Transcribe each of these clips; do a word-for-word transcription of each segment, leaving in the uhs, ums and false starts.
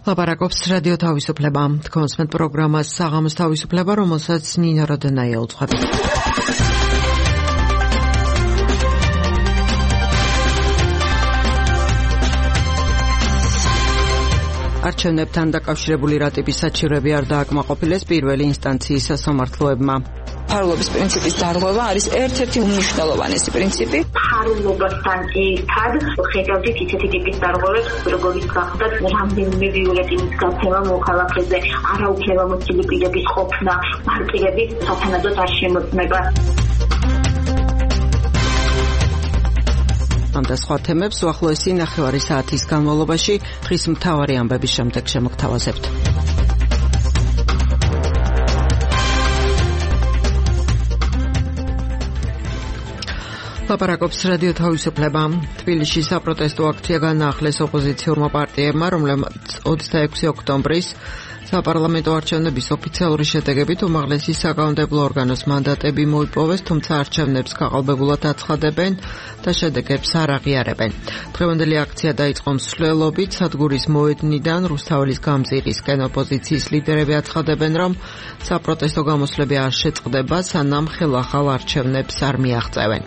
ლაპარაკობს რადიო თავისუფლება. თქვენს მე პროგრამას საღამოს თავისუფლება, რომელსაც ნინა როდენაია უძღვებს. არჩევნებთან დაკავშირებული რატების საჩივრები არ დააკმაყოფილეს პირველი ინსტანციის სასამართლოებმა. ფარულობის პრინციპის დარღვევა არის ერთ-ერთი უმნიშვნელოვანესი პრინციპი. ფარულობასთან ერთად ხედავდით ისეთი ტიპის დარღვევებს, როგორიც გახდათ რამდენიმე ბიულეტინის გაცემა მოქალაქეზე, არაუფლებამოსილი პირების ყოფნა, პარტიების სათანადოდ არ შემოწმება. ამ და სხვა თემებს უახლოესი ნახევარი საათის განმავლობაში დღის მთავარი ამბების შემდეგ შემოგთავაზებთ. ლაპარაკობს რადიო თავისუფლება. თბილისში საპროტესტო აქცია განაახლეს ოპოზიციურმა პარტიებმა, რომლებმაც ოცდაექვსი ოქტომბრის საპარლამენტო არჩევნების ოფიციალური შედეგებით უმაღლესი საკანონმდებლო ორგანოს მანდატები მოიპოვეს, თუმცა არჩევნებს გაყალბებულად აცხადებენ და შედეგებს არ აღიარებენ. დღევანდელი აქცია დაიწყო მსვლელობით სადგურის მოედნიდან რუსთაველის გამზირისკენ. ოპოზიციის ლიდერები აცხადებენ, რომ საპროტესტო გამოსვლები არ შეწყდება, სანამ ხელახალ არჩევნებს არ მიაღწევენ.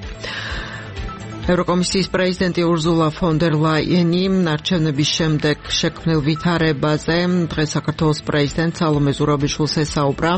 ევროკომისიის პრეზიდენტი ურზულა ფონ დერ ლაიენი არჩევნების შემდეგ შექმნილ ვითარებაზე დღეს საქართველოს პრეზიდენტ სალომე ზურაბიშვილს ესაუბრა.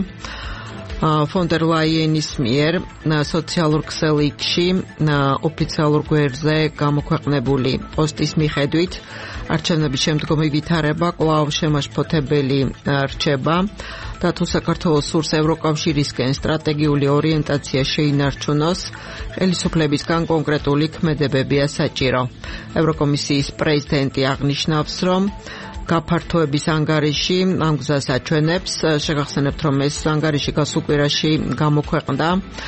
ფონ დერ ლაიენის მიერ სოციალურ ქსელში ოფიციალურ გვერდზე გამოქვეყნებული პოსტის მიხედვით არჩევნების შემდგომი ვითარება კვლავ შემაშფოთებელი რჩება და თუ საქართველოს სურს ევროკავშირისკენ სტრატეგიული ორიენტაცია შეინარჩუნოს, ხელისუფლებისგან კონკრეტული ქმედებებია საჭირო. ევროკომისიის პრეზიდენტი აღნიშნავს, რომ გაფართოების ანგარიში ამ გზას აჩვენებს. შეგახსენებთ, რომ ეს ანგარიში გასულ კვირაში გამოქვეყნდა.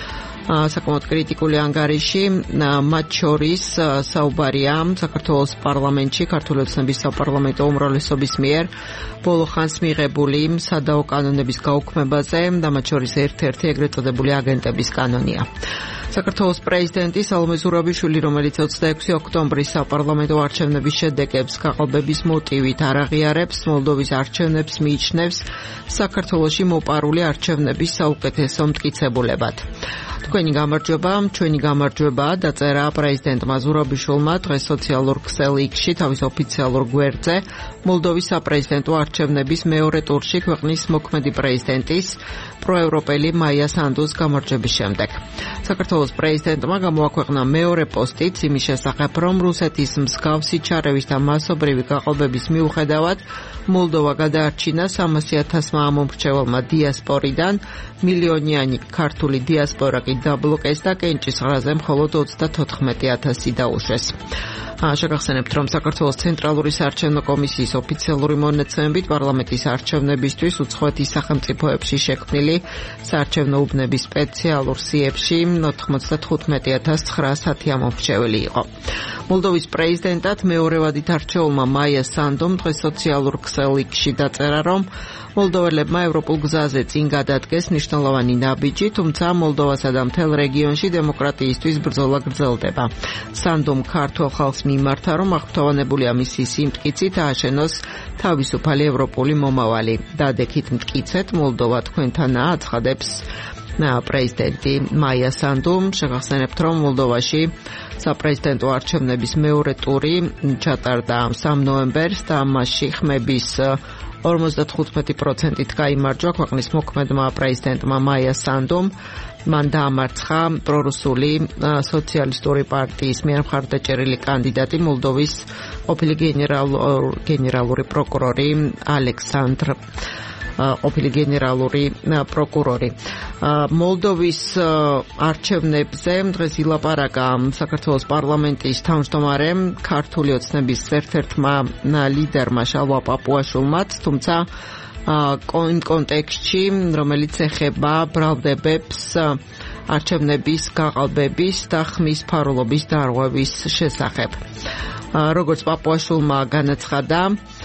საკმაოდ კრიტიკული ანგარიში, მათ შორის საუბარია საქართველოს პარლამენტში ქართული ოცნების საპარლამენტო უმრავლესობის მიერ ბოლო ხანს მიღებული სადაო კანონების გაუქმებაზე და მათ შორის ერთ-ერთი ეგრეთ წოდებული აგენტების კანონია. საქართველოს პრეზიდენტი სალომე ზურაბიშვილი, რომელიც ოცდაექვსი ოქტომბრის საპარლამენტო არჩევნების შედეგებს გაყალბების მოტივით არ აღიარებს, მოლდოვის არჩევნებს მიიჩნევს საქართველოში მოპარული არჩევნების საუკეთესო მტკიცებულებად. თქვენი გამარჯვება, ჩვენი გამარჯვება დაწერა პრეზიდენტმა ზურაბიშვილმა დღეს სოციალურ ქსელში თავის ოფიციალურ გვერდზე მოლდოვის საპრეზიდენტო არჩევნების მეორე ტურში ქვეყნის მოქმედი პრეზიდენტის პროევროპელი მაია სანდუს გამარჯვების შემდეგ. საქართველოს პრეზიდენტმა გამოაქვეყნა მეორე პოსტიც იმის შესახებ, რომ რუსეთის მსგავსი ჩარევის და მასობრივი გაყალბების მიუხედავად მოლდოვა გადაარჩინა სამასი ათასმა ამომრჩეველმა დიასპორიდან, მილიონიანი ქართული დიასპორა კი დაბლოკეს და კენჭისყრაზე მხოლოდ ოცდათოთხმეტი ათასი დაუშვეს. შეგახსენებთ, რომ საქართველოს ცენტრალური საარჩევნო კომისიის ოფიციალური მონაცემებით პარლამენტის არჩევნებისთვის უცხოეთის სახელმწიფოებში შექმნილი საარჩევნო უბნების სპეციალურ სიებში ოთხმოცდათხუთმეტი ათას ცხრაასი ამომრჩეველი იყო. მოლდოვის პრეზიდენტად მეორევადით არჩეულმა მაია სანდომ დღეს სოციალურ ქსელში დაწერა, რომ მოლდოველებმა ევროპულ გზაზე წინ გადადგეს მნიშვნელოვანი ნაბიჯი, თუმცა მოლდოვასა და მთელ რეგიონში დემოკრატიისთვის ბრძოლა გრძელდება. სანდომ ქართულ ხალხს მიმართა, რომ აღფრთოვანებულია მისი სიმტკიცით ააშენოს თავისუფალი ევროპული მომავალი. დადექით მტკიცეთ, მოლდოვა თქვენთანაა, აცხადებს პრეზიდენტი მაია სანდომ. შეგახსენებთ, რომ მოლდოვაში საპრეზიდენტო არჩევნების მეორე ტური ჩატარდა სამ ნოემბერს და მასში ხმების ორმოცდათხუთმეტი პროცენტით გაიმარჯვა ქვეყნის მოქმედმა პრეზიდენტმა მაია სანდომ. მან დაამარცხა პრორუსული სოციალისტური პარტიის მიერ მხარდაჭერილი კანდიდატი მოლდოვის ყოფილი გენერალური პროკურორი ალექსანდრ ყოფილი გენერალური პროკურორი. მოლდოვის არჩევნებზე დღეს ილაპარაკა საქართველოს პარლამენტის თავმჯდომარემ ქართული ოცნების ერთ-ერთმა ლიდერმა შალვა პაპუაშვილმაც, თუმცა იმ კონტექსტში, რომელიც ეხება ბრალდებებს არჩევნების გაყალბების და ხმის ფარულობის დარღვევის შესახებ. როგორც პაპუაშვილმა განაცხადა,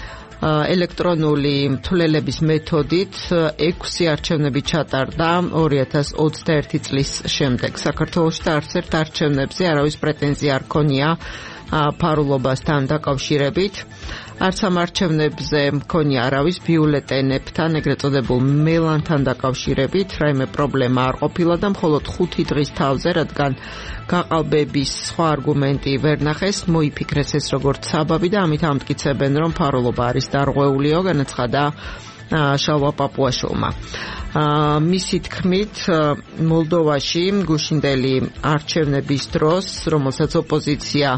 ელექტრონული მთვლელების მეთოდით ექვსი არჩევნები ჩატარდა ორი ათას ოცდაერთი წლის შემდეგ საქართველოში და არც ერთ არჩევნებზე არავის პრეტენზია არ ქონია ფარულობასთან დაკავშირებით. არც ამ არჩევნებზე მქონია არავის ბიულეტენებთან, ეგრეთ წოდებულ მელანთან დაკავშირებით, რაიმე პრობლემა არ ყოფილა და მხოლოდ ხუთი დღის თავზე, რადგან გაყალბების სხვა არგუმენტი ვერ ნახეს, მოიფიქრეს ეს როგორც საბაბი და ამით ამტკიცებენ, რომ ფარულობა არის დარღვეულიო, განაცხადა შალვა პაპუაშვილმა. მისი თქმით, მოლდოვაში გუშინდელი არჩევნების დროს, რომელსაც ოპოზიცია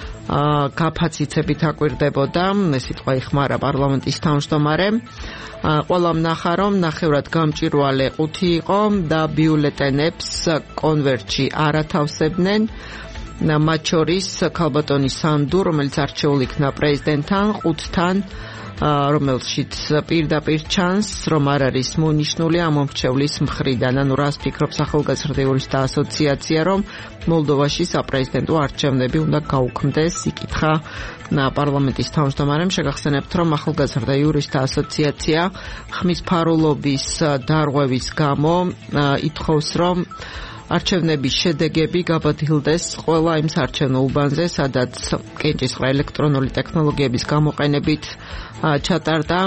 გაფაციცებით აკვირდებოდა, ეს სიტყვა იხმარა პარლამენტის თავმჯდომარემ, ყველამ ნახა, რომ ნახევრად გამჭვირვალე ყუთი იყო და ბიულეტენებს კონვერტში არ ათავსებდნენ, მათ შორის ქალბატონი სანდუ, რომელიც არჩეულ იქნა პრეზიდენტთან, ყუთთან, რომელშიც პირდაპირ ჩანს, რომ არ არის მონიშნული ამ მომრჩევლის მხრიდან. ანუ რას ფიქრობს ახალგაზრდა იურისტთა ასოციაცია, რომ მოლდოვაში საპრეზიდენტო არჩევნები უნდა გაუქმდეს, იკითხა პარლამენტის თავმჯდომარემ. შეგახსენებთ, რომ ახალგაზრდა იურისტთა ასოციაცია ხმის ფარულობის დარღვევის გამო ითხოვს, რომ არჩევნების შედეგები გაბადილდეს ყველა იმ საარჩევნო უბანზე, სადაც კენჭისყრა ელექტრონული ტექნოლოგიების გამოყენებით ჩატარდა.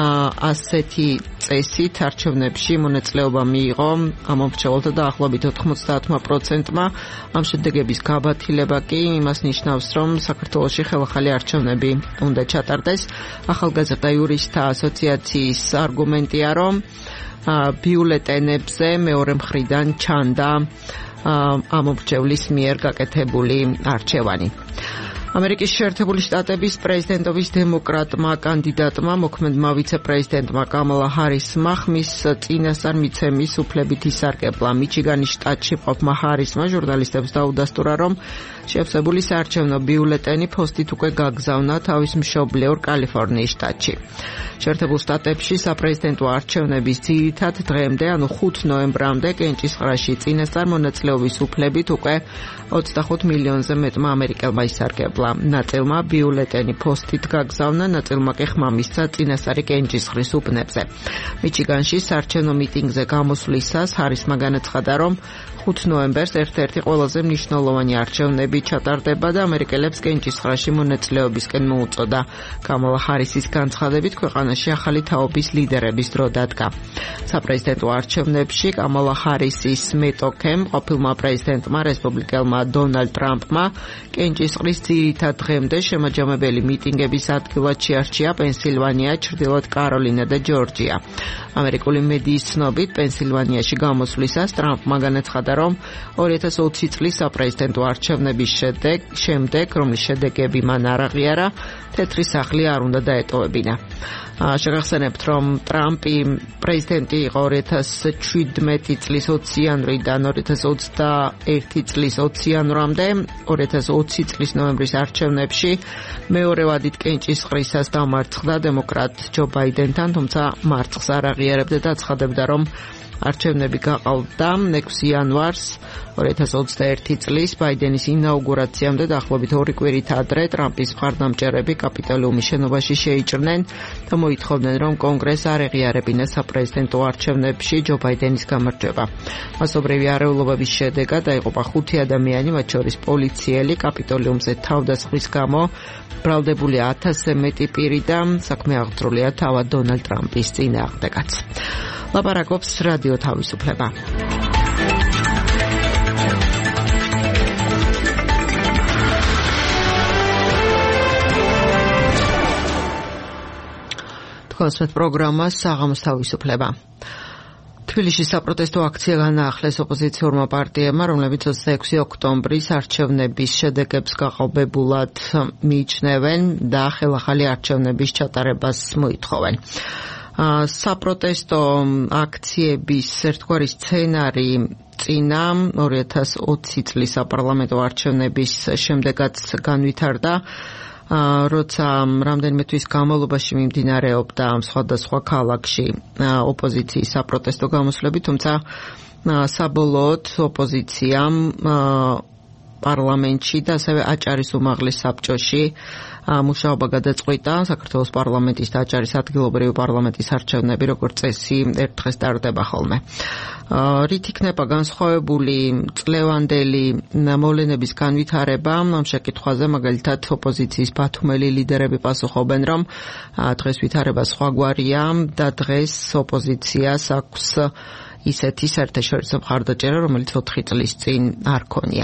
ასეთი წესით არჩევნებში მონაწილეობა მიიღო ამომრჩეველთა დაახლოებით ოთხმოცდაათმა პროცენტმა. ამ შედეგების გაბათილება კი იმას ნიშნავს, რომ საქართველოში ხელახალი არჩევნები უნდა ჩატარდეს. ახალგაზრდა იურისტთა ასოციაციის არგუმენტია, რომ ბიულეტენებზე მეორე მხრიდან ჩანდა ამომრჩევლის მიერ გაკეთებული არჩევანი. ამერიკის შეერთებული შტატების პრეზიდენტობის დემოკრატმა კანდიდატმა, მოქმედმა ვიცე-პრეზიდენტმა კამალა ჰარისმა ხმის წინასწარ მიცემის უფლებით ისარგებლა. მიჩიგანის შტატში მყოფმა ჰარისმა ჟურნალისტებს დაუდასტურა, რომ შევსებული საარჩევნო ბიულეტენი ფოსტით უკვე გაგზავნა თავის მშობლიურ კალიფორნიის შტატში. შეერთებულ შტატებში საპრეზიდენტო არჩევნების ძირითად დღემდე, ანუ ხუთ ნოემბრამდე კენჭისყრაში წინასწარ მონაწილეობის უფლებით უკვე ოცდახუთ მილიონზე მეტმა ამერიკელმა ისარგებლა. ნაწილმა ბიულეტენი ფოსტით გაგზავნა, ნაწილმა კი ხმა მისცა წინასწარი კენჭისყრის უბნებზე. მიჩიგანში საარჩევნო მიტინგზე გამოსვლისას ჰარისმა განაცხადა, რომ ხუთ ნოემბერს ერთ-ერთი ყველაზე მნიშვნელოვანი არჩევნები ჩატარდება და ამერიკელებს კენჭისყრაში მონაწილეობისკენ მოუწოდა. კამალა ჰარისის განცხადებით, ქვეყანაში ახალი თაობის ლიდერების დრო დადგა. საპრეზიდენტო არჩევნებში კამალა ჰარისის მეტოქემ, ყოფილმა პრეზიდენტმა, რესპუბლიკელმა დონალდ ტრამპმა კენჭისყრის ძირითად დღემდე შემაჯამებელი მიტინგების ადგილად შეარჩია პენსილვანია, ჩრდილოეთ კაროლინა და ჯორჯია. ამერიკული მედიის ცნობით, პენსილვანიაში გამოსვლისას ტრამპმა განაცხადა, რომ ორი ათას ოცი წლის საპრეზიდენტო არჩევნების შედეგ, შემდეგ, რომლის შედეგები მან არ აღიარა, თეთრი სახლი არ უნდა დაეტოვებინა. შეგახსენებთ, რომ ტრამპი პრეზიდენტი იყო ორი ათას შვიდმეტი წლის ოცი იანვრიდან ორი ათას ოცდაერთი წლის ოცი იანვრამდე, ორი ათას ოცი წლის ნოემბრის არჩევნებში მეორე ვადით კენჭისყრისას დამარცხდა დემოკრატ ჯო ბაიდენთან, თუმცა მარცხს არ აღიარებდა და ცხადებდა, რომ არჩევნები გაყალბდა ექვსი იანვარს ორი ათას ოცდაერთი წლის ბაიდენის ინაუგურაციამდე დაახლოებით ორი კვირით ადრე ტრამპის მხარდამჭერები კაპიტოლიუმის შენობაში შეიჭრნენ და მოითხოვდნენ, რომ კონგრესს არ ეღიარებინა საპრეზიდენტო არჩევნებში ჯო ბაიდენის გამარჯვება. მასობრივი არეულობების შედეგად დაიღუპა ხუთი ადამიანი, მათ შორის პოლიციელი. კაპიტოლიუმზე თავდასხმის გამო ბრალდებულია ათასზე მეტი პირი და საქმე აღძრულია თავად დონალდ ტრამპის წინააღმდეგაც. ლაპარაკობს რადიო თავისუფლება. თქვენს პროგრამას საღამოს თავისუფლება. თბილისში საპროტესტო აქცია განაახლეს ოპოზიციურმა პარტიებმა, რომლებიც ოცდაექვსი ოქტომბრის არჩევნების შედეგებს გაყალბებულად მიიჩნევენ და ხელახალი არჩევნების ჩატარებას მოითხოვენ. საპროტესტო აქციების ერთგვარი სცენარი წინა ორი ათას ოცი წლის საპარლამენტო არჩევნების შემდეგაც განვითარდა, როცა რამდენიმე თვის განმავლობაში მიმდინარეობდა სხვადასხვა ქალაქში ოპოზიციის საპროტესტო გამოსვლები, თუმცა საბოლოოდ ოპოზიციამ პარლამენტში და ასევე აჭარის უმაღლეს საბჭოში მუშაობა გადაწყვიტა. საქართველოს პარლამენტის და აჭარის ადგილობრივი პარლამენტის არჩევნები როგორც წესი ერთ დღეს ტარდება ხოლმე. რით იქნება განსხვავებული წლევანდელი მოვლენების განვითარება? ამ შეკითხვაზე მაგალითად ოპოზიციის ბათუმელი ლიდერები პასუხობენ, რომ დღეს ვითარება სხვაგვარია და დღეს ოპოზიციას აქვს ისეთი საერთაშორისო მხარდაჭერა, რომელიც ოთხი წლის წინ არ ქონია.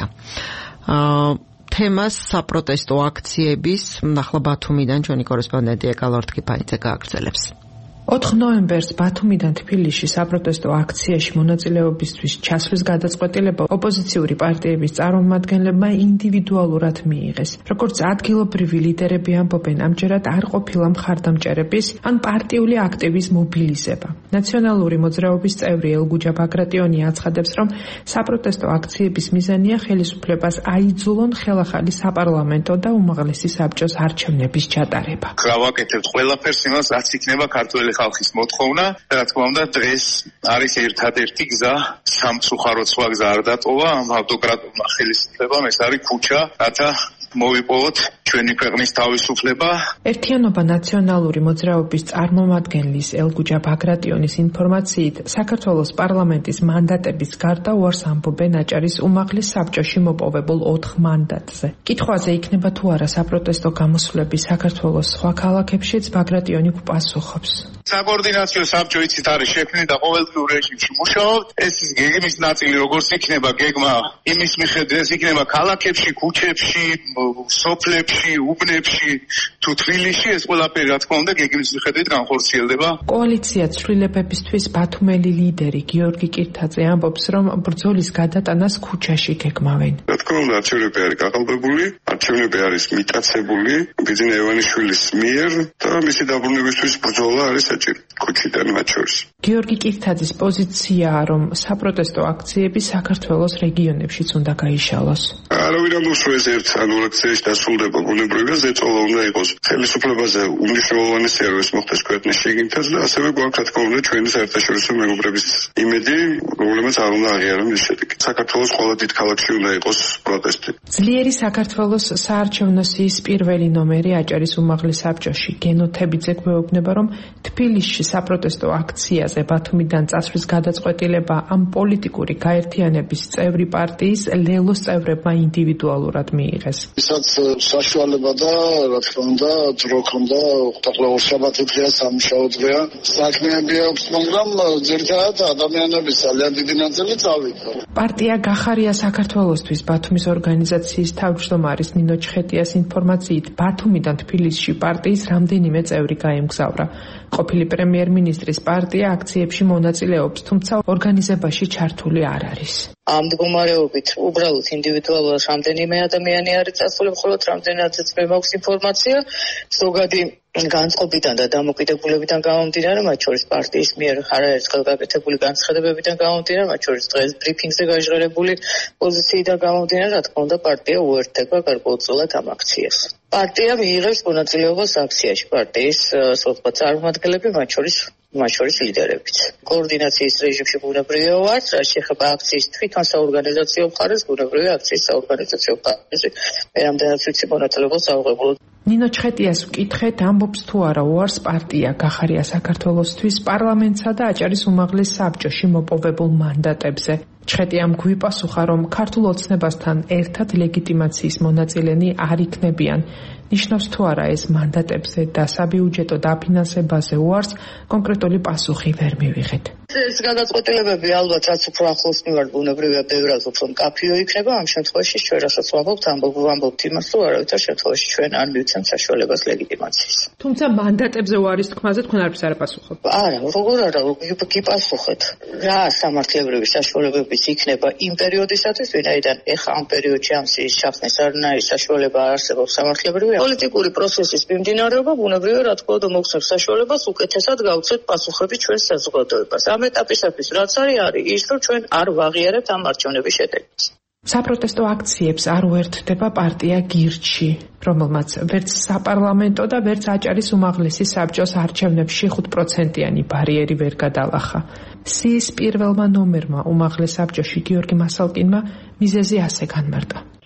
თემას საპროტესტო აქციების ნახლა ბათუმიდან ჩვენი კორესპონდენტი ეკალ ორთქიფანიძე გააგრძელებს. ოთხ ნოემბერს ბათუმიდან თბილისში საპროტესტო აქციაში მონაწილეობისთვის ჩასვლის გადაწყვეტილება ოპოზიციური პარტიების წარმომადგენლებმა ინდივიდუალურად მიიღეს. როგორც ადგილობრივი ლიდერები ამბობენ, ამჯერად არ ყოფილა მხარდამჭერების ან პარტიული აქტივის მობილიზება. ნაციონალური მოძრაობის წევრი ელგუჯა ბაგრატიონი აცხადებს, რომ საპროტესტო აქციების მიზანია ხელისუფლებას აიძულონ ხელახალი საპარლამენტო და უმაღლესი საბჭოს არჩევნების ჩატარება. გავაკეთებთ ყველაფერს იმას, რაც იქნება ქართველი ხალხის მოთხოვნა და რა თქმა უნდა დღეს არის ერთადერთი გზა, სამწუხაროდ სხვა გზა არ დატოვა ამ ავტოკრატულმა ხელისუფლებამ, ეს არის ქუჩა, რათა მოვიპოვოთ ჩვენი ქვეყნის თავისუფლება. ერთიანობა ნაციონალური მოძრაობის წარმომადგენლის ელგუჯა ბაგრატიონის ინფორმაციით, საქართველოს პარლამენტის მანდატების გარდა უარს ამბობენ აჭარის უმაღლეს საბჭოში მოპოვებულ ოთხ მანდატზე. კითხვაზე იქნება თუ არა საპროტესტო გამოსვლები საქართველოს სხვა ქალაქებშიც, ბაგრატიონი პასუხობს. საკოორდინაციო საბჭო იცით არის შექმნილი და ყოველდღიურ რეჟიმში მუშაობთ. ეს ის გეგმის ნაწილი, როგორც იქნება გეგმა, იმის მიხედვით ეს იქნება ქალაქებში, ქუჩებში, სოფლებში, უბნებში, თუ თბილისში, ეს ყველაფერი რა თქმა უნდა გეგმის მიხედვით განხორციელდება. კოალიცია ცვლილებებისთვის ბათუმელი ლიდერი გიორგი კირთაძე ამბობს, რომ ბრძოლის გადატანას ქუჩაში გეგმავენ. რა თქმა უნდა, არჩევნები არის გაყალბებული, არჩევნები არის მიტაცებული ბიძინა ივანიშვილის მიერ და მისი დაბრუნებისთვის ბრძოლა არის ქუჩიდან მათ შორის. გიორგი კირთაძის პოზიციაა, რომ საპროტესტო აქციები საქართველოს რეგიონებშიც უნდა გაიშალოს. არავინ ამბობს, რომ ეს ერთ ანუ აქციაში დასრულდება ბუნებრივია, ზეწოლა უნდა იყოს ხელისუფლებაზე უმნიშვნელოვანესი არ ეს მოხდეს ქვეყნის შიგნითაც და ასევე გვაქვს რა თქმა უნდა ჩვენი საერთაშორისო მეგობრების იმედი, რომელმაც არ უნდა აღიარონ ეს შედეგი. საქართველოს ყველა დიდ ქალაქში უნდა იყოს პროტესტი. ძლიერი საქართველოს საარჩევნო სიის პირველი ნომერი აჭარის უმაღლეს საბჭოში გენო თებიძე გვეუბნება, რომ თბილისში საპროტესტო აქციაზე ბათუმიდან წასვლის გადაწყვეტილება ამ პოლიტიკური გაერთიანების წევრი პარტიის ლელოს წევრებმა ინდივიდუალურად მიიღეს. ისაც საშუალება და რა თქმა უნდა დრო ქონდა უხტაყლა ორშაბათი დღეა, სამუშაო დღეა, საქმეები აქვს, მაგრამ ძირითადად ადამიანების ძალიან დიდი ნაწილი წავიდა. პარტია გახარია საქართველოსთვის ბათუმის ორგანიზაციის თავმჯდომარის ნინო ჩხეტიას ინფორმაციით, ბათუმიდან თბილისში პარტიის რამდენიმე წევრი გაემგზავრა. ყოფილი პრემიერ-მინისტრის პარტია აქციებში მონაწილეობს, თუმცა ორგანიზებაში ჩართული არ არის. ამ მდგომარეობით უბრალოდ ინდივიდუალურად რამდენიმე ადამიანი არის წასული, მხოლოდ რამდენადაც მე მაქვს ინფორმაცია, ზოგადი განწყობიდან და დამოკიდებულებიდან გამომდინარე, მათ შორის პარტიის მიერ არაერთხელ გაკეთებული განცხადებებიდან გამომდინარე, მათ შორის დღეს ბრიფინგზე გაჟღერებული პოზიციიდან გამომდინარე, რა თქმა უნდა პარტია უერთდება გარკვეულწილად ამ აქციას. პარტია მიიღებს მონაწილეობას აქციაში, პარტიის სხვადასხვა წარმომადგენლები, მათ შორის მათ შორის ლიდერებიც. კოორდინაციის რეჟიმში ბუნებრივია ვართ, რაც შეეხება აქციის თვითონ საორგანიზაციო მხარეს, ბუნებრივია აქციის საორგანიზაციო მხარეს. მე რამდენად ვიცი მონაწილეობას ავღებულოთ. ნინო ჩხეტიას ვკითხეთ, ამბობს თუ არა უარს პარტია გახარია საქართველოსთვის პარლამენტსა და აჭარის უმაღლეს საბჭოში მოპოვებულ მანდატებზე. ჩხეტიამ გვიპასუხა, რომ ქართულ ოცნებასთან ერთად ლეგიტიმაციის მონაწილენი არ იქნებიან. ნიშნავს თუ არა ეს მანდატებზე და საბიუჯეტო დაფინანსებაზე უარს, კონკრეტული პასუხი ვერ მივიღეთ. ეს გადაწყვეტილებები ალბათ რაც უფრო ახლოს მივართ, ბუნებრივია ბევრად უფრო მკაფიო იქნება. ამ შემთხვევაში ჩვენ რასაც ვამბობთ, ამბობთ იმას, რომ არავითარ შემთხვევაში ჩვენ არ მივცემთ საშუალებას ლეგიტიმაციის. თუმცა მანდატებზე უარის თქმაზე თქვენ არაფერს არ პასუხობთ. არა, როგორ არა, გიპასუხეთ. რა სამართლებრივი საშუალებებიც იქნება იმ პერიოდისათვის, ვინაიდან ეხა ამ პერიოდში ამ სიის ჩახსნის არანაირი საშუალება არ არსებობს სამართლებრივი. პოლიტიკური პროცესის მიმდინარეობა ბუნებრივია, რა თქმა უნდა, მოგცემს საშუალებას უკეთესად გავცეთ პასუხები ჩვენს საზოგადოებას. ამ ეტაპისათვის რაც არის არის ის, რომ ჩვენ არ ვაღიარებთ ამ არჩევნების შედეგებს. საპროტესტო აქციებს არ უერთდება პარტია გირჩი, რომელმაც ვერც საპარლამენტო და ვერც აჭარის უმაღლესი საბჭოს არჩევნებში ხუთ პროცენტიანი ბარიერი ვერ გადალახა. სიის პირველმა ნომერმა უმაღლეს საბჭოში გიორგი მასალკინმა მიზეზი ასე განმარტა.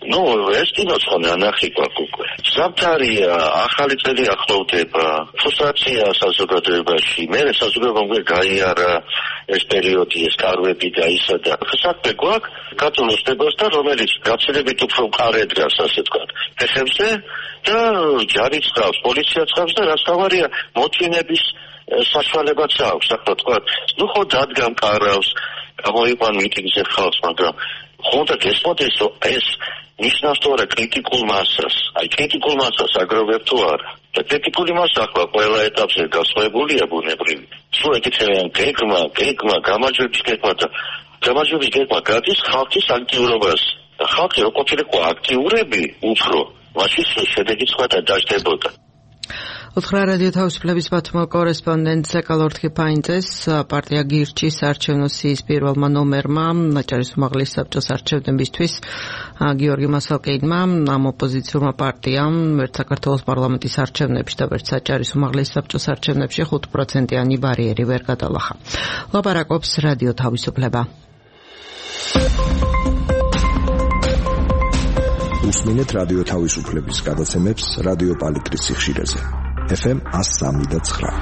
ნუ ეს კინოც ხომ ანახი გვაქვს უკვე. ზამთარია, ახალი წელი ახლოვდება, ფრუსტრაცია საზოგადოებაში, მე საზოგადოებამ გაიარა ეს პერიოდი, ეს კარვები და ისა და საქმე გვაქვს გაწოლოსებას და რომელიც გაცილებით უფრო მყარი დგას, ასე ვთქვათ, ფეხებზე და ჯარიც ხავს, პოლიციაც ხავს და რაც თავარია მოთმინების საშუალებაც აქვს, ახლა ვთქვათ, ნუ ხო დადგამ კარავს, გამოიყვან მიტინგზე ხალხს, მაგრამ ხონდა გესმოდეს ეს ნიშნავს თუ არა კრიტიკულ მასას, აი კრიტიკულ მასას აგროვებ თუ არა. და კრიტიკული მასა ახლა ყველა ეტაპზე გასწრებულია ბუნებრივი. სულ ეკითხებიან გეგმა, გეგმა, გამარჯვების გეგმა და გამარჯვების გეგმა გადის ხალხის აქტიურობას. და ხალხი რო ყოფილიყო აქტიურები უფრო, მაშინ შედეგი სხვა დაждდებოდა. უთხრა რადიო თავისუფლების ბათუმის კორესპონდენტ ზეკალორთ ქიფაინძეს პარტია გირჩის არჩევნო სიის პირველმა ნომერმა ნაჭარის უმაღლესი საბჭოს არჩევნებისთვის გიორგი მასალკეიდმა ამ ოპოზიციურმა პარტიამ ვერც საქართველოს პარლამენტის არჩევნებში და ვერც საჭარის უმაღლესი საბჭოს არჩევნებში ხუთ პროცენტიანი ბარიერი ვერ გადალახა. ლაპარაკობს რადიო თავისუფლება. უსმინეთ რადიო თავისუფლების გადაცემებს რადიო პალიტრის სიხშირეზე. ეფ ემ one oh three point nine.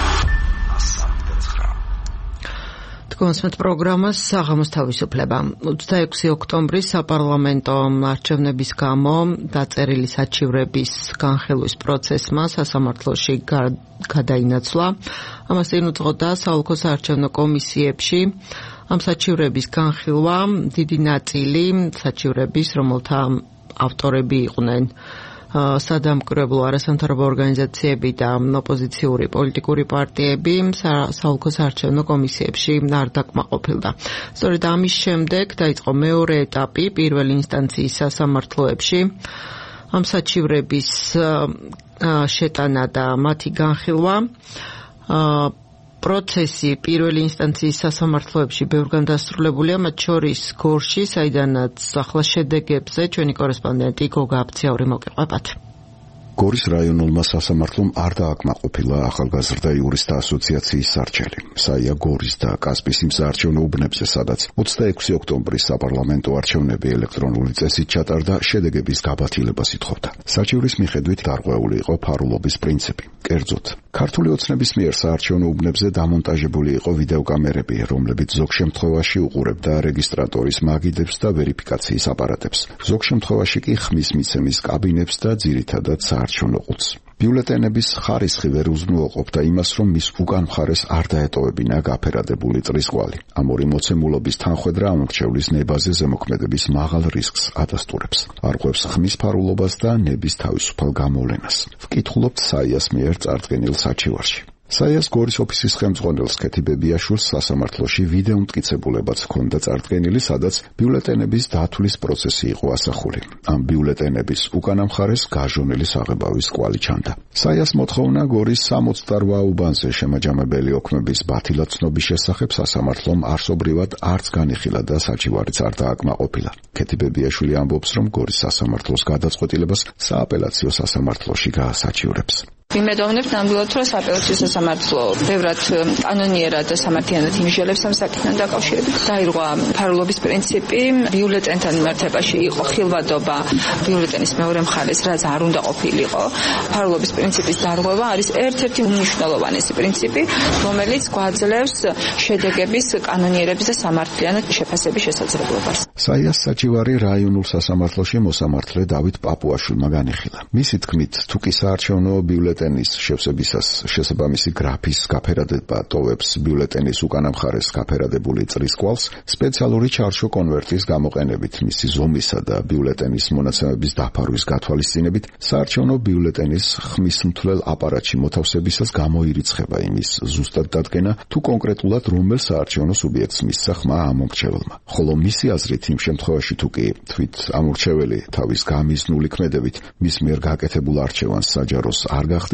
თქვენსმეთ პროგრამას საღამოს თავისუფლება. ოცდაექვსი ოქტომბრის საპარლამენტო არჩევნების გამო დაწერილი საჩივრების განხილვის პროცესმა სასამართლოში გადაინაცვლა. ამას წინ უძღოდა საოლქო საარჩევნო კომისიებში ამ საჩივრების განხილვა დიდი ნაწილი საჩივრების, რომელთა ავტორები იყვნენ სადამკვირვებლო არასამთავრობო ორგანიზაციები და ოპოზიციური პოლიტიკური პარტიები საოლქო საარჩევნო კომისიებში არ დაკმაყოფილდა. სწორედ ამის შემდეგ დაიწყო მეორე ეტაპი პირველი ინსტანციის სასამართლოებში ამ საჩივრების შეტანა და მათი განხილვა. პროცესი პირველი ინსტანციის სასამართლოებში ბევრგან დასრულებულია, მათ შორის გორში, საიდანაც ახლა შედეგებზე ჩვენი კორესპონდენტი გოგა აფციაური მოგიყვებათ. გორის რაიონულმა სასამართლომ არ დააკმაყოფილა ახალგაზრდა იურისტთა ასოციაციის სარჩელი. საია გორის და კასპიის საარჩევნო უბნებზე, სადაც ოცდაექვსი ოქტომბრის საპარლამენტო არჩევნები ელექტრონული წესით ჩატარდა, შედეგების გაბათილებას ითხოვდა. საჩივრის მიხედვით დარღვეული იყო ფარულობის პრინციპი. კერძოდ, ქართული ოცნების მიერ საარჩევნო უბნებზე დამონტაჟებული იყო ვიდეოკამერები, რომლებიც ზოგ შემთხვევაში უყურებდა რეგისტრატორის მაგიდებს და ვერიფიკაციის აპარატებს. ზოგ შემთხვევაში კი ხმის მიცემის კაბინებს და ძირითადად საარჩევნო ყუთს. ბიულეტენების ხარისხი ვერ უზრუნველყოფდა იმას, რომ მის უკან მხარეს არ დაეტოვებინა გაფერადებული წრის კვალი. ამ ორი მოცემულობის თანხვედრა ამორჩევლის ნებაზე ზემოქმედების მაღალ რისკს ადასტურებს. არღვევს ხმის ფარულობას და ნების თავისუფალ გამოვლენას. ვკითხულობთ საიას მიერ წარდგენილ საჩივარში. საიას გორის ოფისის ხელმძღვანელს ქეთი ბებიაშვილს სასამართლოში ვიდეო მტკიცებულებაც ჰქონდა წარდგენილი, სადაც ბიულეტენების დათვლის პროცესი იყო ასახული. ამ ბიულეტენების უკანა მხარეს გაჟონილი საღებავის კვალი ჩანდა. საიას მოთხოვნა გორის სამოცდაოთხ უბანზე შემაჯამებელი ოქმების ბათილად ცნობის შესახებ სასამართლომ არსობრივად არც განიხილა და საჩივარიც არ დააკმაყოფილა. ქეთი ბებიაშვილი ამბობს, რომ გორის სასამართლოს გადაწყვეტილებას სააპელაციო სასამართლოში გაასაჩივრებს. ვიმედოვნებთ ნამდვილად, რომ სააპელაციო სასამართლო ბევრად კანონიერად და სამართლიანად იმსჯელებს ამ საკითხთან დაკავშირებით. დაირღვა ფარულობის პრინციპი, ბიულეტენთან მიმართებაში იყო ხილვადობა ბიულეტენის მეორე მხარეს, რაც არ უნდა ყოფილიყო. ფარულობის პრინციპის დარღვევა არის ერთ-ერთი უმნიშვნელოვანესი პრინციპი, რომელიც გვაძლევს შედეგების კანონიერების და სამართლიანად შეფასების შესაძლებლობას. საიას საჩივარი რაიონულ სასამართლოში მოსამართლე დავით პაპუაშვილმა განიხილა. მისი თქმით, თუ კი საარჩევნო ბიულეტენის შევსებისას შესაბამისი გრაფის გაფერადება ტოვებს ბიულეტენის უკანა მხარეს გაფერადებული წრის კვალს, სპეციალური ჩარშო კონვერტის გამოყენებით, მისი ზომისა და ბიულეტენის მონაცემების დაფარვის გათვალისწინებით, საარჩევნო ბიულეტენის ხმის მთლელ აპარატში მოთავსებისას გამოირიცხება იმის ზუსტად დადგენა, თუ კონკრეტულად რომელ საარჩევნო სუბიექტს მისცა ხმა ამორჩეველმა. ხოლო მისი აზრით, იმ შემთხვევაში თუ კი თვით ამორჩეველი თავის გამიზნული ქმედებით მის მიერ გაკეთებულ არჩევანს საჯაროს არ გახდით,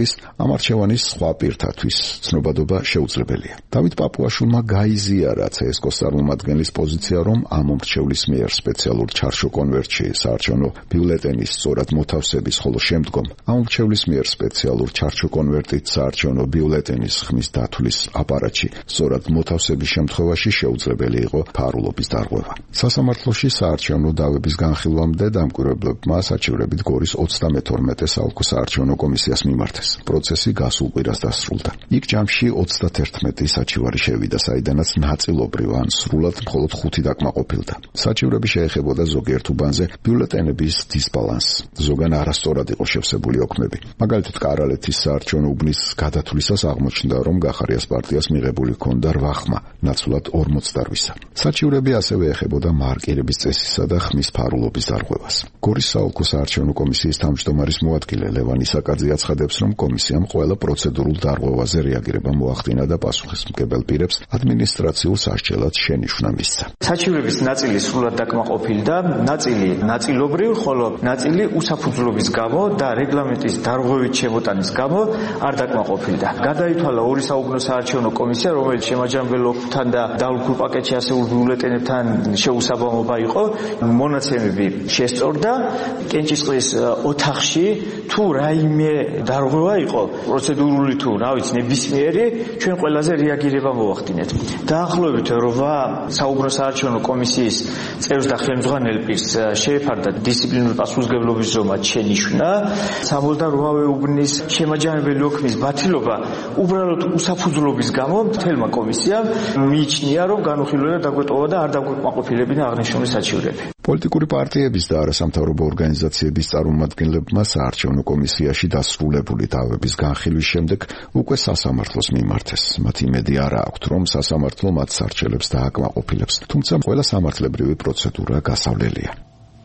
ფაქტის ამ არჩევანის სხვა პირთათვის ცნობადობა შეუძლებელია. დავით პაპუაშვილმა გაიზიარა ცესკოს წარმომადგენლის პოზიცია, რომ ამ მომრჩევლის მიერ სპეციალურ ჩარჩო კონვერტში საარჩევნო ბიულეტენის სწორად მოთავსების, ხოლო შემდგომ ამ მომრჩევლის მიერ სპეციალურ ჩარჩო კონვერტით საარჩევნო ბიულეტენის ხმის დათვლის აპარატში სწორად მოთავსების შემთხვევაში შეუძლებელი იყო ფარულობის დარღვევა. სასამართლოში საარჩევნო დავების განხილვამდე დამკვირვებლებმა საჩივრებით გორის ოცდამეთორმეტე საოლქო საარჩევნო კომისიას მიმართეს. პროცესი გასულ კვირას დასრულდა. იქ ჯამში ოცდაათერთმეტი საჩივარი შევიდა, საიდანაც ნაწილობრივ ან სრულად მხოლოდ ხუთი დაკმაყოფილდა. საჩივრები შეეხებოდა ზოგიერთ უბანზე ბიულეტენების დისბალანსს. ზოგან არასწორად იყო შევსებული ოქმები. მაგალითად, კარალეთის საარჩევნო უბნის გადათვლისას აღმოჩნდა, რომ გახარიას პარტიას მიღებული ჰქონდა რვა ხმა, ნაცვლად ორმოცდარვისა. საჩივრები ასევე ეხებოდა მარკირების წესისა და ხმის ფარულობის დარღვევას. გორის საოლქო საარჩევნო კომისიის თავმჯდომარის მოადგილე ლევან ისაკაძე აცხადებს, რომ კომისიამ ყველა პროცედურულ დარღვევაზე რეაგირება მოახდინა და პასუხისმგებელ პირებს ადმინისტრაციულ სასჯელად შენიშვნა მისცა. საჩივრების ნაწილი სრულად დაკმაყოფილდა, ნაწილი ნაწილობრივ, ხოლო ნაწილი უსაფუძვლობის გამო და რეგლამენტის დარღვევით შემოტანის გამო არ დაკმაყოფილდა. გადაითვალა ორი საუბნო საარჩევნო კომისია, რომელიც შემაჯამებელ ოქთან და დალუქულ პაკეტში ასეულ ბიულეტენებთან შეუსაბამობა იყო. მონაცემები შესწორდა. კენჭისყრის ოთახში თუ რაიმე დარღვევა იყო, პროცედურული თუ რა ვიცი, ნებისმიერი, ჩვენ ყველაზე რეაგირება მოვახდინეთ. დაახლოებით რვა საუბნო საარჩევნო კომისიის წევრს და ხელმძღვანელ პირს შეეფარდა დისციპლინური პასუხისმგებლობის ზომა შენიშვნა. სამოცდარვამე უბნის შემაჯამებელი ოქმის ბათილობა უბრალოდ უსაფუძვლობის გამო მთელმა კომისიამ მიიჩნია, რომ განუხილველად დაგვეტოვა და არ დაგვეკმაყოფილებინა აღნიშნული საჩივრები. პოლიტიკური პარტიების და არასამთავრობო ორგანიზაციების წარმომადგენლებმა საარჩევნო კომისიაში დასრულებული დავების განხილვის შემდეგ უკვე სასამართლოს მიმართეს. მათ იმედი არ აქვთ, რომ სასამართლო მათ სარჩელებს დააკმაყოფილებს, თუმცა ყველა სამართლებრივი პროცედურა გასავლელია.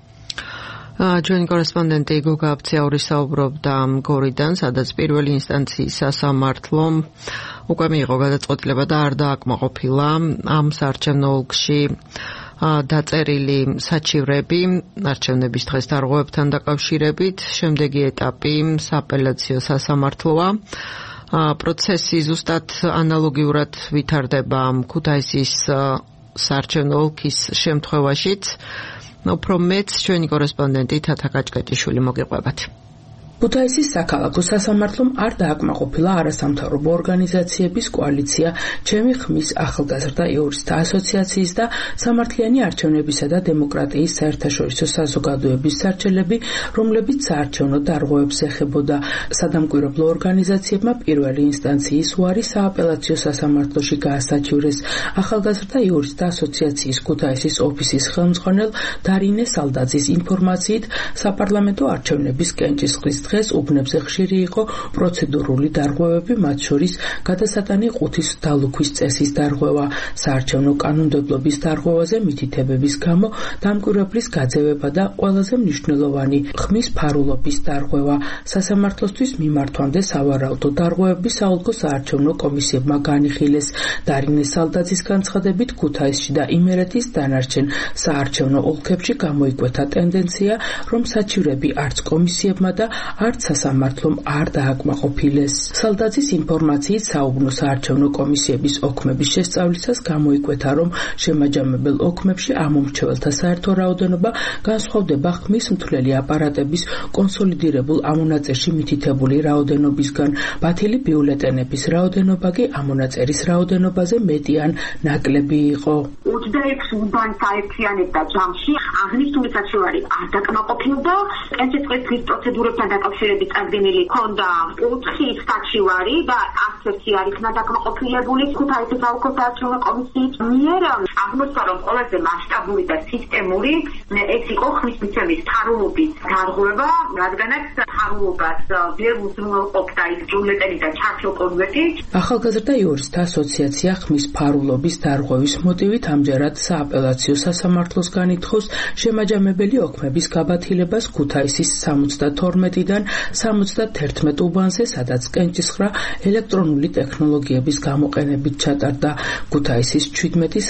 ჩვენი კორესპონდენტი გოგა აბციაური საუბრობდა გორიდან, სადაც პირველი ინსტანციის სასამართლომ უკვე მიიღო გადაწყვეტილება და არ დააკმაყოფილა ამ საარჩევნო ოლქში დაწერილი საჩივრები არჩევნების დღეს დარღვევებთან დაკავშირებით. შემდეგი ეტაპი სააპელაციო სასამართლოა. პროცესი ზუსტად ანალოგიურად ვითარდება ქუთაისის საარჩევნო ოლქის შემთხვევაშიც. უფრო მეც ჩვენი კორესპონდენტი თათა კაჭკაჭიშვილი მოგიყვებათ. ქუთაისის საქალაქო სასამართლომ არ დააკმაყოფილა არასამთავრობო ორგანიზაციების კოალიცია ჩემი ხმის ახალგაზრდა იურისტთა ასოციაციის და სამართლიანი არჩევნებისა და დემოკრატიის საერთაშორისო საზოგადოების სარჩელები, რომლებიც საარჩევნო დარღვევებს ეხებოდა. სადამკვირვებლო ორგანიზაციებმა პირველი ინსტანციის უარი სააპელაციო სასამართლოში გაასაჩივრეს. ახალგაზრდა იურისტთა ასოციაციის ქუთაისის ოფისის ხელმძღვანელ დარინე სალდაძის ინფორმაციით, საპარლამენტო არჩევნების კენჭისყრის დღეს უბნებზე ხშირი იყო პროცედურული დარღვევები, მათ შორის გადასატანი ყუთის დალუქვის წესის დარღვევა. საარჩევნო კანონმდებლობის დარღვევაზე მითითებების გამო დამკვირვებლის გაძევება და ყველაზე მნიშვნელოვანი ხმის ფარულობის დარღვევა. სასამართლოსთვის მიმართვამდე სავარაუდო დარღვევები საოლქო საარჩევნო კომისიებმა განიხილეს. დარინე სალდაძის განცხადებით, ქუთაისში და იმერეთის დანარჩენ საარჩევნო ოლქებში გამოიკვეთა ტენდენცია, რომ საჩივრები არც კომისიებმა და არც სასამართლომ არ დააკმაყოფილეს. სალდაძის ინფორმაციით, საუბნო საარჩევნო კომისიების ოქმების შესწავლისას გამოიკვეთა, რომ შემაჯამებელ ოქმებში ამ მომრჩეველთა საერთო რაოდენობა განსხვავდება ხმის მთლელი აპარატების კონსოლიდირებულ ამონაწერში მითითებული რაოდენობისგან. ბათილი ბიულეტენების რაოდენობა კი ამონაწერის რაოდენობაზე მეტი ან ნაკლები იყო. ოცდაექვსი უბანს აერთიანებდა ჯამში, აღნიშნული საჩივარი არ დაკმაყოფილდა. კენჭისყრის პროცედურებთან დაკავშირებით წარდგენილი ჰქონდა ოთხი საჩივარი და არც ერთი არ იქნა დაკმაყოფილებული. ქუთაისის საოლქო საარჩევნო კომისიის მიერ აღმოჩნდა, რომ ყველაზე მასშტაბური და სისტემური ეს იყო ხმის მიცემის ფარულობის დარღვევა, რადგანაც ფარულობას ვერ უზრუნველყოფდა ის ბიულეტენი და ჩარჩო კონვერტი. ახალგაზრდა იურისტთა ასოციაცია ხმის ფარულობის დარღვევის მოტივით ამჯერად სააპელაციო სასამართლოს განითხოვს შემაჯამებელი ოქმების გაბათილებას ქუთაისის სამოცდათორმეტიდან სამოცდათერთმეტ უბანზე, სადაც კენჭისყრა ელექტრონული ტექნოლოგიების გამოყენებით ჩატარდა. ქუთაისის ჩვიდმეტი საარჩევნო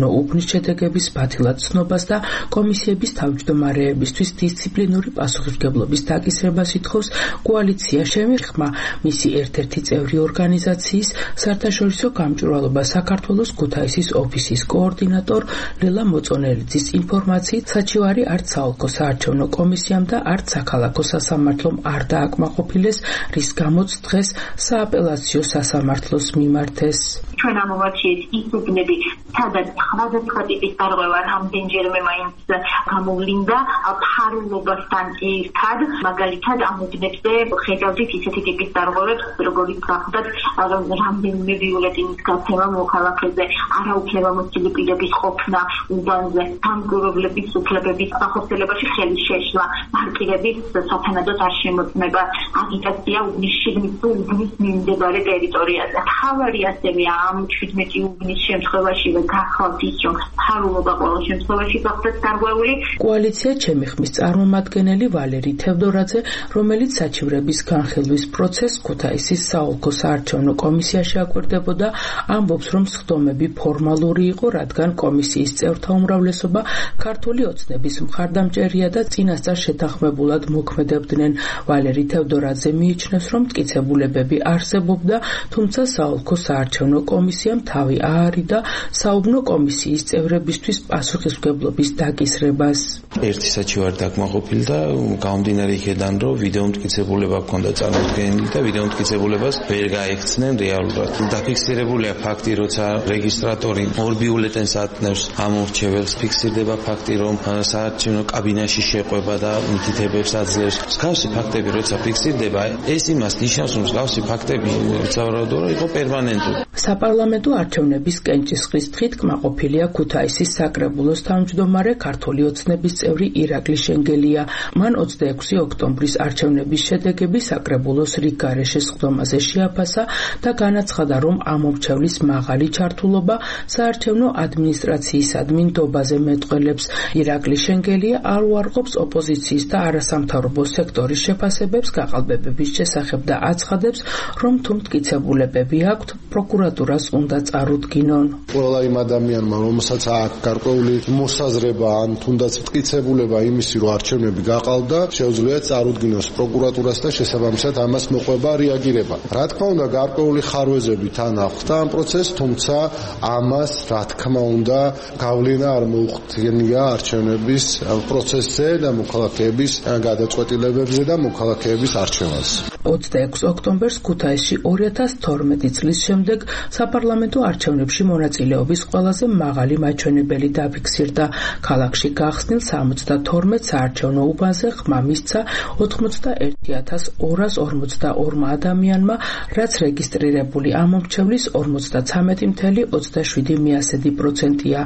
საარჩევნო უბნის შედეგების ბათილად ცნობას და კომისიების თავმჯდომარეებისთვის დისციპლინური პასუხისმგებლობის დაკისრებას ითხოვს კოალიცია შემიხმა მისი ერთ-ერთი წევრი ორგანიზაციის საერთაშორისო გამჭვირვალობა საქართველოს ქუთაისის ოფისის კოორდინატორ ლელა მოწონელიძის ინფორმაციით საჩივარი არც საოლქო საარჩევნო კომისიამ და არც საქალაქო სასამართლომ არ დააკმაყოფილეს, რის გამოც დღეს სააპელაციო სასამართლოს მიმართეს. ჩვენ ამოვარჩიეთ ის უბნები, სადაც სხვადასხვა ტიპის დარღვევა რამდენჯერმე მაინც გამოვლინდა ფარულობასთან ერთად, მაგალითად ამ უბნებზე ხედავდით ისეთი ტიპის დარღვევებს, როგორიც გახლდათ რამდენიმე ბიულეტინის გაცემა მოქალაქეზე, არაუფლებამოსილი პირების ყოფნა უბანზე, დამკვირვებლების უფლებების ახორციელებაში ხელის შეშლა, მარკირების სათანადოდ არ შემოწმება, აგიტაცია უბნის შიგნით თუ უბნის მიმდებარე ტერიტორიაზე. მთავარი ასევე ამ შვიდმეტი უბნის შემთხვევაშივე გახლავთ ის, რომ ფარულობა ყოველ შემთხვევაში გახდათ დარღვეული. კოალიცია ჩემიხმის წარმომადგენელი ვალერი თევდორაძე, რომელიც საჩივრების განხილვის პროცესს ქუთაისის საოლქო საარჩევნო კომისიაში აკვირდებოდა, ამბობს, რომ სხდომები ფორმალური იყო, რადგან კომისიის წევრთა უმრავლესობა ქართული ოცნების მხარდამჭერია და წინასწარ შეთანხმებულად მოქმედებდნენ. ვალერი თევდორაძე მიიჩნევს, რომ მტკიცებულებები არსებობდა, თუმცა საოლქო საარჩევნო კომისიამ თავი აარიდა საუბნო კომისიის წევრებისთვის პასუხისმგებლობის დაკისრებას. ერთი საჩივარი დაკმაყოფილი და გამომდინარე იქედან, რომ ვიდეო მტკიცებულება ჰქონდა წარმოდგენილი და ვიდეო მტკიცებულებას ვერ გაექცნენ რეალურად. დაფიქსირებულია ფაქტი, როცა რეგისტრატორი ორ ბიულეტენს ატნევს ამორჩეველს, ფიქსირდება ფაქტი, რომ საარჩევნო კაბინაში შეყვება და მითითებებს აძლევს. მსგავსი ფაქტები როცა ფიქსირდება, ეს იმას ნიშნავს, რომ მსგავსი ფაქტები სავარაუდოდ იყო პერმანენტური. საპარლამენტო არჩევნების კენჭისყრის დღით კმაყოფილია ქუთაისის საკრებულოს თავმჯდომარე ქართული ოცნების წევრი ირაკლი შენგელია. მან ოცდაექვსი ოქტომბრის არჩევნების შედეგები საკრებულოს რიგ გარეშე სხდომაზე შეაფასა და განაცხადა, რომ ამორჩევლის მაღალი ჩართულობა საარჩევნო ადმინისტრაციისადმი ნდობაზე მეტყველებს. ირაკლი შენგელია არ უარყოფს ოპოზიციის და არასამთავრობო სექტორის შეფასებებს გაყალბებების შესახებ და აცხადებს, რომ თუ მტკიცებულებები აქვთ, პროკურატურას უნდა წარუდგინონ. ყველა იმ ადამიანმა, რომელსაც აქვს გარკვეული მოსაზრება ან თუნდაც მტკიცებულება იმისი, რომ არჩევნები გაყალბდა, შეუძლია წარუდგინოს პროკურატურას და შესაბამისად ამას მოყვება რეაგირება. რა თქმა უნდა, გარკვეული ხარვეზებით ან ახდა ამ პროცესს, თუმცა ამას, რა თქმა უნდა, გავლენა არ მოუხდენია არჩევნების პროცესზე და მოქალაქეების გადაწყვეტილებებზე და მოქალაქეების არჩევანს. ოცდაექვსი ოქტომბერს ქუთაისში ორი ათას თორმეტი წლის შემდეგ საპარლამენტო არჩევნებში მონაწილეობის ყველაზე მაღალი მაჩვენებელი დაფიქსირდა. ქალაქში გახსნილ სამოცდათორმეტ საარჩევნო უბანზე ხმა მისცა ოცდაერთი ათას ორას ორმოცდაორმა ადამიანმა, რაც რეგისტრირებული ამომრჩევლის ორმოცდაცამეტი წამყვანი ოცდაშვიდი პროცენტია.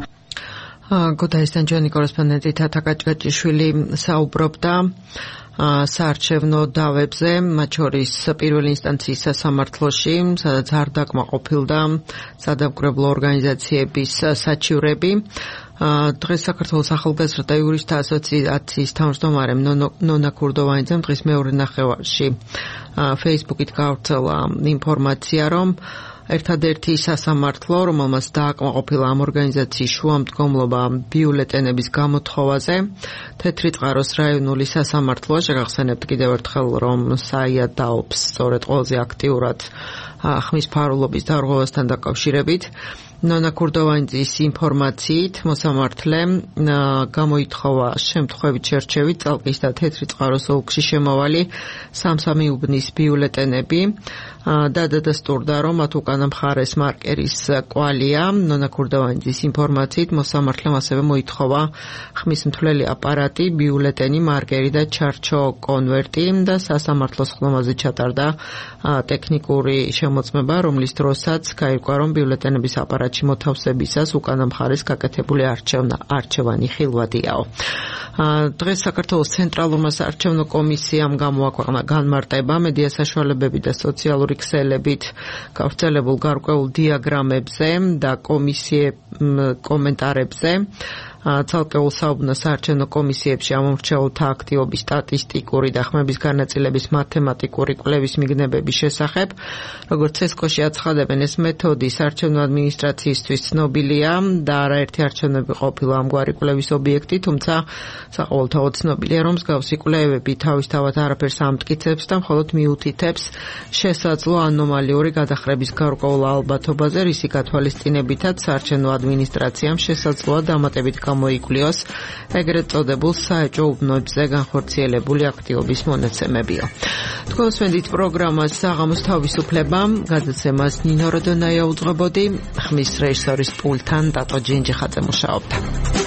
ქუთაისთან ჩვენი კორესპონდენტი თათა კაჭკაჭიშვილი საუბრობდა საარჩევნო დავებზე, მათ შორის პირველი ინსტანციის სასამართლოში, სადაც არ დაკმაყოფილდა სადამკვირვებლო ორგანიზაციების საჩივრები. დღეს საქართველოს ახალგაზრდა იურისტთა ასოციაციის თავმჯდომარემ ნონა ქურდოვანიძემ დღის მეორე ნახევარში Facebook-ით გავრცელა ინფორმაცია, რომ ერთადერთი სასამართლო, რომელმაც დააკმაყოფილა ამ ორგანიზაციის შუამდგომლობა ბიულეტენების გამოთხოვაზე, თეთრი წყაროს რაიონული სასამართლოა. შეგახსენებთ კიდევ ერთხელ, რომ საია დაობს სწორედ ყველაზე აქტიურად ხმის ფარულობის დარღვევასთან დაკავშირებით. ნონა ქურდოვანიძის ინფორმაციით მოსამართლემ გამოითხოვა შემთხვევით შერჩევით წალკის და თეთრი წყაროს ოლქში შემავალი სამსამი უბნის ბიულეტენები და დადასტურდა, რომ მათ უკანა მხარეს მარკერის კვალია. ნონა ქურდოვანიძის ინფორმაციით მოსამართლემ ასევე მოითხოვა ხმის მთვლელი აპარატი, ბიულეტენი, მარკერი და ჩარჩო კონვერტი და სასამართლოს ხდომაზე ჩატარდა ტექნიკური შემოწმება, რომლის დროსაც გაირკვა, რომ ბიულეტენების აპარატში მოთავსებისას უკანა მხარეს გაკეთებული არჩევნა არჩევანი ხილვადიაო. დღეს საქართველოს ცენტრალურმა საარჩევნო კომისიამ გამოაქვეყნა განმარტება მედია საშუალებები და სოციალური ქსელებით გავრცელებულ გარკვეულ დიაგრამებზე და კომისიე კომენტარებზე. ცალკეულ საუბნო საარჩევნო კომისიებში ამომრჩეველთა აქტივობის სტატისტიკური და ხმების განაწილების მათემატიკური კვლევის მიგნებების შესახებ. Როგორც ცესკოში აცხადებენ, ეს მეთოდი საარჩევნო ადმინისტრაციისთვის ცნობილია და არაერთი არჩევნები ყოფილა ამგვარი კვლევის ობიექტი, თუმცა საყოველთაოდ ცნობილია, რომ მსგავსი კვლევები თავისთავად არაფერს ამტკიცებს და მხოლოდ მიუთითებს შესაძლო ანომალიური გადახრების გარკვეულ ალბათობაზე, რისი გათვალისწინებითაც საარჩევნო ადმინისტრაციამ შესაძლოა დამატებით გამოიკვლიოს ეგრეთ წოდებულ საეჭვო უბნოებზე განხორციელებული აქტივობის მონაცემებიო. თქვენ უსმენთ პროგრამას საღამოს თავისუფლება, გადაცემას ნინო როდონაია უძღვებოდი, ხმის რეჟისორის პულტთან დატო ჯინჯიხაძე მუშაობდა.